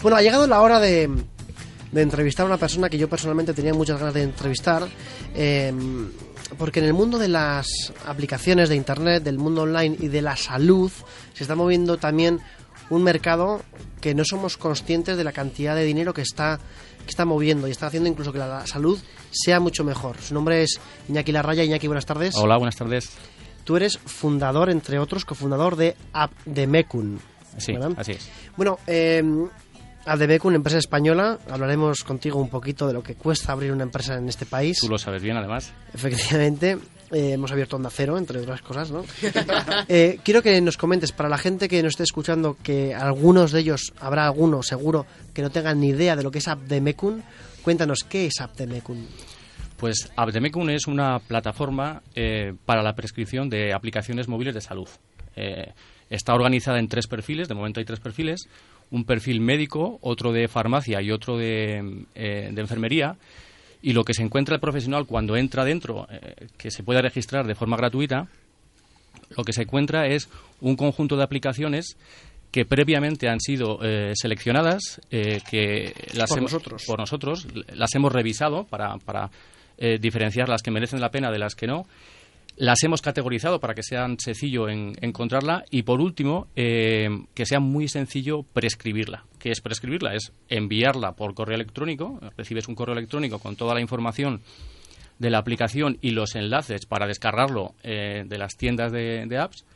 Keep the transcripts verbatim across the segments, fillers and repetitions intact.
Bueno, ha llegado la hora de, de entrevistar a una persona que yo personalmente tenía muchas ganas de entrevistar, eh, porque en el mundo de las aplicaciones de internet, del mundo online y de la salud, se está moviendo también un mercado que no somos conscientes de la cantidad de dinero que está, que está moviendo y está haciendo incluso que la, la salud sea mucho mejor. Su nombre es Iñaki Larraya. Iñaki, buenas tardes. Hola, buenas tardes. Tú eres fundador, entre otros, cofundador de Abdemecum. Sí, ¿verdad? Así es. Bueno, eh, Abdemecum, empresa española. Hablaremos contigo un poquito de lo que cuesta abrir una empresa en este país. Tú lo sabes bien, además. Efectivamente. Eh, hemos abierto Onda Cero, entre otras cosas, ¿no? eh, quiero que nos comentes, para la gente que nos esté escuchando, que algunos de ellos, habrá alguno seguro, que no tengan ni idea de lo que es Abdemecum. Cuéntanos, ¿qué es Abdemecum? Pues Abdemecum es una plataforma eh, para la prescripción de aplicaciones móviles de salud. Eh, está organizada en tres perfiles, de momento hay tres perfiles, un perfil médico, otro de farmacia y otro de, eh, de enfermería. Y lo que se encuentra el profesional cuando entra dentro, eh, que se puede registrar de forma gratuita, lo que se encuentra es un conjunto de aplicaciones que previamente han sido eh, seleccionadas, eh, que las por hemos, nosotros. por nosotros, las hemos revisado para, para eh, diferenciar las que merecen la pena de las que no. Las hemos categorizado para que sea sencillo en, encontrarla y, por último, eh, que sea muy sencillo prescribirla. ¿Qué es prescribirla? Es enviarla por correo electrónico. Recibes un correo electrónico con toda la información de la aplicación y los enlaces para descargarlo eh, de las tiendas de, de apps.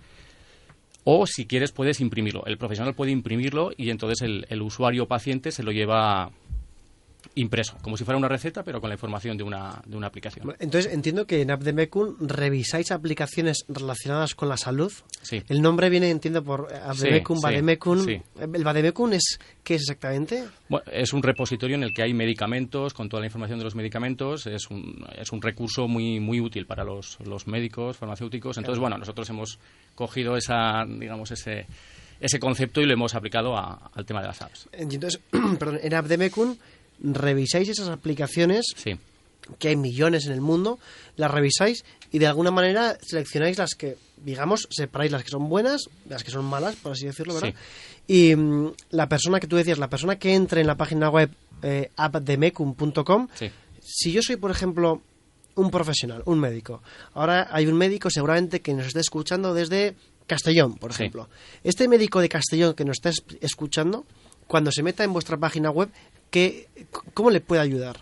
O, si quieres, puedes imprimirlo. El profesional puede imprimirlo y entonces el, el usuario paciente se lo lleva impreso, como si fuera una receta, pero con la información de una, de una aplicación. Entonces, entiendo que en Abdemecum revisáis aplicaciones relacionadas con la salud. Sí. El nombre viene, entiendo, por Abdemecum, sí, Vademecum. Sí. ¿El Vademecum es qué es exactamente? Bueno, es un repositorio en el que hay medicamentos, con toda la información de los medicamentos. Es un, es un recurso muy muy útil para los, los médicos, farmacéuticos. Entonces, claro, bueno, nosotros hemos cogido esa, digamos, ese, ese concepto y lo hemos aplicado a, al tema de las apps. Entonces, perdón, en Abdemecum revisáis esas aplicaciones, sí, que hay millones en el mundo, las revisáis y de alguna manera seleccionáis las que, digamos, separáis las que son buenas, las que son malas, por así decirlo, ¿verdad? Sí. Y mmm, la persona que tú decías, la persona que entre en la página web eh, abdemecum punto com, sí. Si yo soy, por ejemplo, un profesional, un médico, ahora hay un médico seguramente que nos esté escuchando desde Castellón, por ejemplo. Sí. Este médico de Castellón que nos está escuchando, cuando se meta en vuestra página web, ¿qué, ¿cómo le puede ayudar?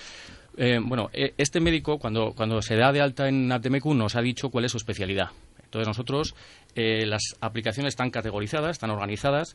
Eh, bueno, este médico, cuando, cuando se da de alta en Abdemecum, nos ha dicho cuál es su especialidad. Entonces nosotros, eh, las aplicaciones están categorizadas, están organizadas,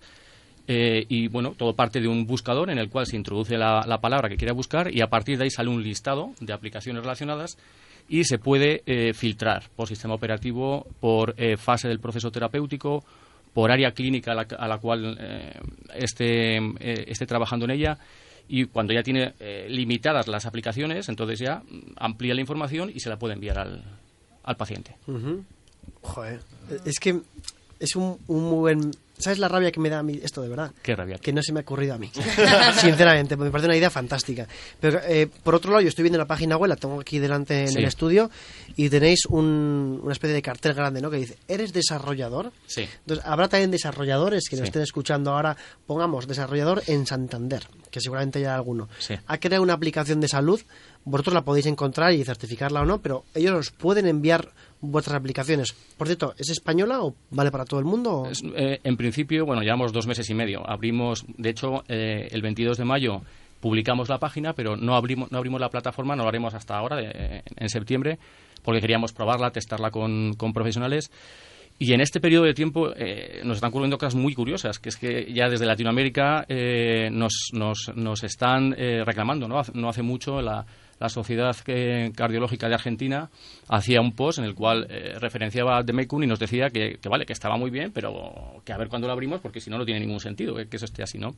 eh, y bueno, todo parte de un buscador en el cual se introduce la, la palabra que quiera buscar y a partir de ahí sale un listado de aplicaciones relacionadas y se puede eh, filtrar por sistema operativo, por eh, fase del proceso terapéutico, por área clínica a la, a la cual eh, esté, eh, esté trabajando en ella. Y cuando ya tiene eh, limitadas las aplicaciones, entonces ya amplía la información y se la puede enviar al, al paciente. Uh-huh. Joder, es que es un, un muy buen... ¿Sabes la rabia que me da a mí esto, de verdad? ¿Qué rabia? Que no se me ha ocurrido a mí. Sinceramente, me parece una idea fantástica. Pero, eh, por otro lado, yo estoy viendo la página web, la tengo aquí delante en sí. el estudio, y tenéis un, una especie de cartel grande, ¿no? Que dice, ¿eres desarrollador? Sí. Entonces, habrá también desarrolladores que nos sí. estén escuchando ahora. Pongamos, desarrollador en Santander, que seguramente haya alguno. Sí. Ha creado una aplicación de salud, vosotros la podéis encontrar y certificarla o no, pero ellos os pueden enviar vuestras aplicaciones. Por cierto, ¿es española o vale para todo el mundo? O... Es, eh, en principio, bueno, llevamos dos meses y medio. Abrimos, de hecho, eh, el veintidós de mayo publicamos la página, pero no abrimos, no abrimos la plataforma, no lo haremos hasta ahora, de, en septiembre, porque queríamos probarla, testarla con, con profesionales. Y en este periodo de tiempo eh, nos están ocurriendo cosas muy curiosas, que es que ya desde Latinoamérica eh, nos, nos, nos están eh, reclamando, ¿no? No hace mucho la, la Sociedad Cardiológica de Argentina hacía un post en el cual eh, referenciaba a Abdemecum y nos decía que, que vale, que estaba muy bien, pero que a ver cuándo lo abrimos, porque si no, no tiene ningún sentido que, que eso esté así, ¿no?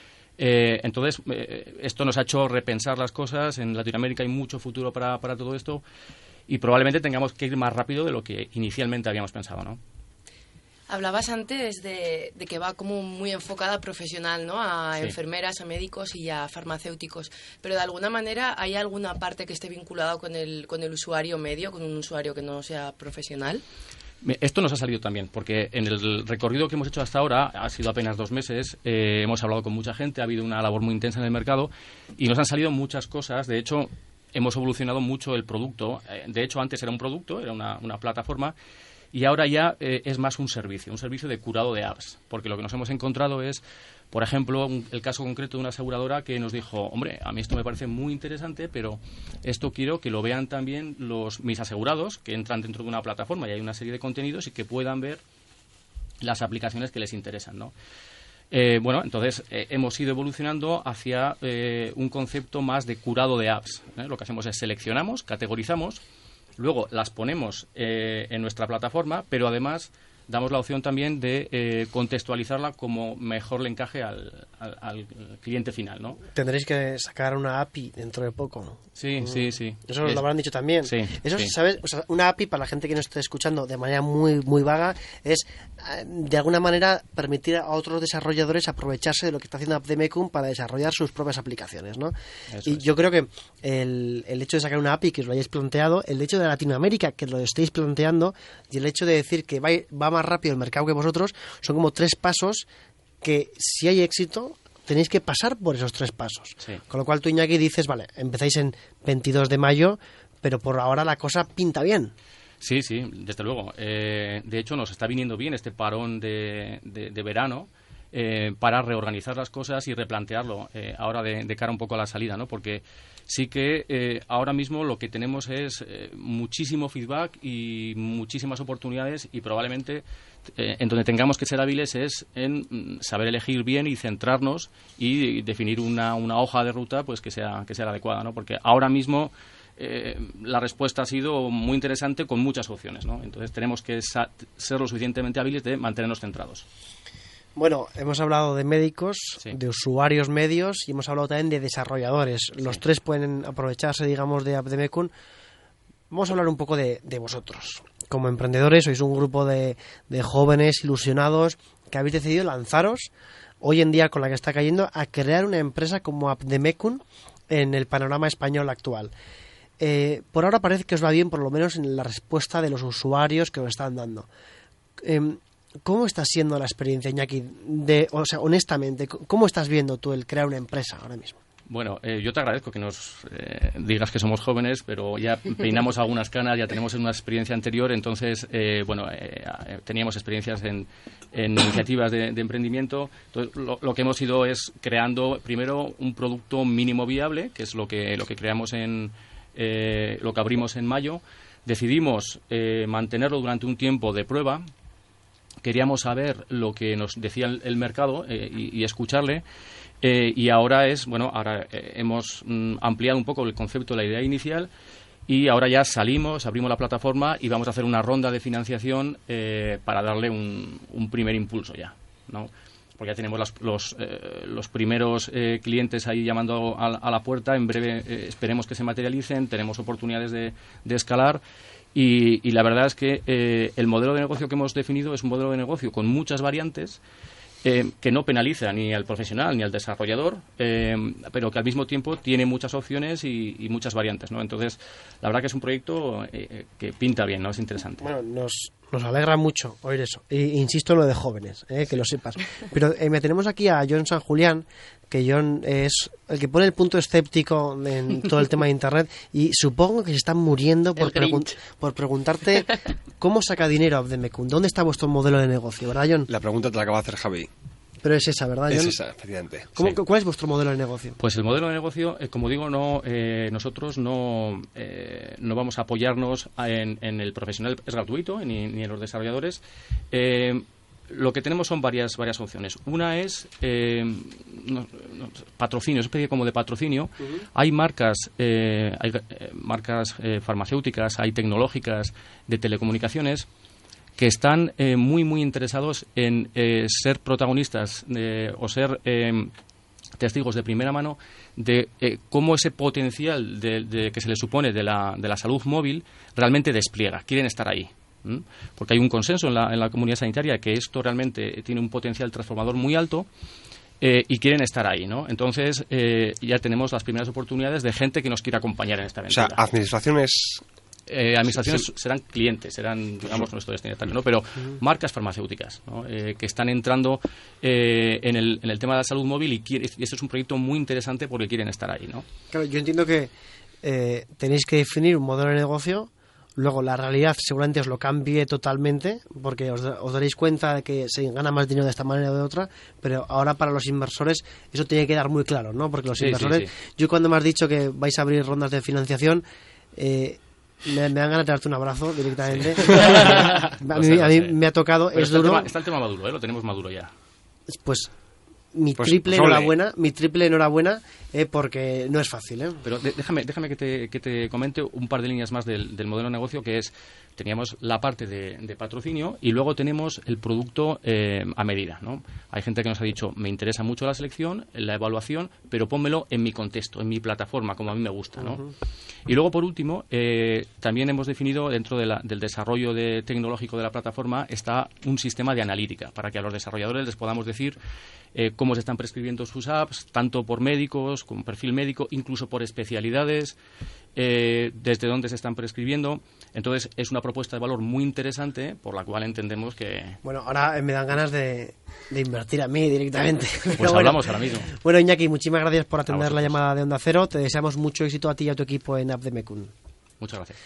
Eh, entonces, eh, esto nos ha hecho repensar las cosas. En Latinoamérica hay mucho futuro para, para todo esto. Y probablemente tengamos que ir más rápido de lo que inicialmente habíamos pensado, ¿no? Hablabas antes de, de que va como muy enfocada a profesional, ¿no? A sí. enfermeras, a médicos y a farmacéuticos. Pero de alguna manera, ¿hay alguna parte que esté vinculada con el, con el usuario medio, con un usuario que no sea profesional? Esto nos ha salido también, porque en el recorrido que hemos hecho hasta ahora, ha sido apenas dos meses, eh, hemos hablado con mucha gente, ha habido una labor muy intensa en el mercado y nos han salido muchas cosas. De hecho, hemos evolucionado mucho el producto. De hecho, antes era un producto, era una, una plataforma, y ahora ya eh, es más un servicio, un servicio de curado de apps, porque lo que nos hemos encontrado es, por ejemplo, un, el caso concreto de una aseguradora que nos dijo, hombre, a mí esto me parece muy interesante, pero esto quiero que lo vean también los mis asegurados, que entran dentro de una plataforma y hay una serie de contenidos y que puedan ver las aplicaciones que les interesan, ¿no? Eh, bueno, entonces eh, hemos ido evolucionando hacia eh, un concepto más de curado de apps, ¿eh? Lo que hacemos es seleccionamos, categorizamos, luego las ponemos eh, en nuestra plataforma, pero además damos la opción también de eh, contextualizarla como mejor le encaje al, al, al cliente final, ¿no? Tendréis que sacar una A P I dentro de poco, ¿no? Sí, mm. sí, sí. Eso os es... lo habrán dicho también. Sí, Eso, sí. ¿sabes? O sea, una A P I, para la gente que nos esté escuchando de manera muy muy vaga, es de alguna manera permitir a otros desarrolladores aprovecharse de lo que está haciendo Apdemecum para desarrollar sus propias aplicaciones, ¿no? Eso y es. Yo creo que el, el hecho de sacar una A P I, que os lo hayáis planteado, el hecho de Latinoamérica, que lo estéis planteando, y el hecho de decir que va, va más rápido el mercado que vosotros, son como tres pasos que, si hay éxito, tenéis que pasar por esos tres pasos. Sí. Con lo cual tú, Iñaki, dices, vale, empezáis en veintidós de mayo, pero por ahora la cosa pinta bien. Sí, sí, desde luego. Eh, de hecho, nos está viniendo bien este parón de, de, de verano eh, para reorganizar las cosas y replantearlo eh, ahora de, de cara un poco a la salida, ¿no? Porque sí que eh, ahora mismo lo que tenemos es eh, muchísimo feedback y muchísimas oportunidades y probablemente eh, en donde tengamos que ser hábiles es en mm, saber elegir bien y centrarnos y, y definir una, una hoja de ruta pues que sea, que sea la adecuada, ¿no? Porque ahora mismo Eh, la respuesta ha sido muy interesante con muchas opciones, ¿no? Entonces tenemos que sa- ser lo suficientemente hábiles de mantenernos centrados. Bueno, hemos hablado de médicos, Sí. de usuarios medios y hemos hablado también de desarrolladores. Los Sí. tres pueden aprovecharse, digamos, de Apdemecum. Vamos a hablar un poco de, de vosotros. Como emprendedores, sois un grupo de, de jóvenes ilusionados que habéis decidido lanzaros, hoy en día con la que está cayendo, a crear una empresa como Apdemecum en el panorama español actual. Eh, por ahora parece que os va bien, por lo menos en la respuesta de los usuarios que os están dando. Eh, ¿Cómo está siendo la experiencia, Iñaki? De, o sea, honestamente, ¿cómo estás viendo tú el crear una empresa ahora mismo? Bueno, eh, yo te agradezco que nos eh, digas que somos jóvenes, pero ya peinamos algunas canas, ya tenemos una experiencia anterior, entonces, eh, bueno, eh, teníamos experiencias en, en iniciativas de, de emprendimiento. Entonces, lo, lo que hemos ido es creando primero un producto mínimo viable, que es lo que, lo que creamos en... Eh, lo que abrimos en mayo. Decidimos eh, mantenerlo durante un tiempo de prueba. Queríamos saber lo que nos decía el, el mercado eh, y, y escucharle. Eh, y ahora es, bueno, ahora eh, hemos mm, ampliado un poco el concepto, la idea inicial. Y ahora ya salimos, abrimos la plataforma y vamos a hacer una ronda de financiación eh, para darle un, un primer impulso ya, ¿no? Porque ya tenemos las, los, eh, los primeros eh, clientes ahí llamando a, a la puerta. En breve eh, esperemos que se materialicen, tenemos oportunidades de, de escalar y, y la verdad es que eh, el modelo de negocio que hemos definido es un modelo de negocio con muchas variantes eh, que no penaliza ni al profesional ni al desarrollador, eh, pero que al mismo tiempo tiene muchas opciones y, y muchas variantes, ¿no? Entonces, la verdad que es un proyecto eh, que pinta bien, ¿no? Es interesante. Bueno, nos, nos alegra mucho oír eso. E, insisto en lo de jóvenes, eh, que lo sepas. Pero eh, me tenemos aquí a John San Julián, que John es el que pone el punto escéptico en todo el tema de Internet y supongo que se están muriendo por, pregun- por preguntarte cómo saca dinero Apdemecum. ¿Dónde está vuestro modelo de negocio, verdad, John? La pregunta te la acaba de hacer Javi. Pero es esa, ¿verdad, John? Es esa, efectivamente. ¿Cómo, Sí. ¿Cuál es vuestro modelo de negocio? Pues el modelo de negocio, eh, como digo, no eh, nosotros no eh, no vamos a apoyarnos en, en el profesional, es gratuito, ni, ni en los desarrolladores. Eh, lo que tenemos son varias varias opciones. Una es eh, no, no, patrocinio, es especie como de patrocinio. Uh-huh. Hay marcas, eh, hay eh, marcas eh, farmacéuticas, hay tecnológicas, de telecomunicaciones, que están eh, muy, muy interesados en eh, ser protagonistas de, o ser eh, testigos de primera mano de eh, cómo ese potencial de, de que se les supone de la, de la salud móvil realmente despliega. Quieren estar ahí. ¿Mm? Porque hay un consenso en la, en la comunidad sanitaria que esto realmente tiene un potencial transformador muy alto eh, y quieren estar ahí, ¿no? Entonces eh, ya tenemos las primeras oportunidades de gente que nos quiera acompañar en esta O sea, aventura. administraciones eh, administraciones sí, sí. serán clientes, serán, digamos, nuestro destinatario, ¿no? Pero marcas farmacéuticas, ¿no? Eh, que están entrando eh, en, el, en el tema de la salud móvil y, quiere, y esto es un proyecto muy interesante porque quieren estar ahí, ¿no? Claro, yo entiendo que eh, tenéis que definir un modelo de negocio. Luego, la realidad seguramente os lo cambie totalmente, porque os, os daréis cuenta de que se gana más dinero de esta manera o de otra, pero ahora para los inversores eso tiene que dar muy claro, ¿no? Porque los sí, inversores... Sí, sí. Yo cuando me has dicho que vais a abrir rondas de financiación, eh, me, me dan ganas de darte un abrazo directamente. Sí. a, mí, a mí me ha tocado, pero es está duro... El tema, está el tema maduro, ¿eh? Lo tenemos maduro ya. Pues... Mi pues, triple pues enhorabuena, mi triple enhorabuena, eh, porque no es fácil, ¿eh? Pero de, déjame, déjame que te, que te comente un par de líneas más del, del modelo de negocio, que es, teníamos la parte de, de patrocinio y luego tenemos el producto eh, a medida, ¿no? Hay gente que nos ha dicho, me interesa mucho la selección, la evaluación, pero pónmelo en mi contexto, en mi plataforma, como a mí me gusta, ¿no? Uh-huh. Y luego, por último, eh, también hemos definido dentro de la, del desarrollo de, tecnológico de la plataforma está un sistema de analítica para que a los desarrolladores les podamos decir eh, cómo se están prescribiendo sus apps, tanto por médicos, con perfil médico, incluso por especialidades, eh, desde dónde se están prescribiendo. Entonces, es una propuesta de valor muy interesante por la cual entendemos que... Bueno, ahora me dan ganas de, de invertir a mí directamente. Pues bueno, hablamos ahora mismo. Bueno, Iñaki, muchísimas gracias por atender la llamada de Onda Cero. Te deseamos mucho éxito a ti y a tu equipo en App de Mekun. Muchas gracias.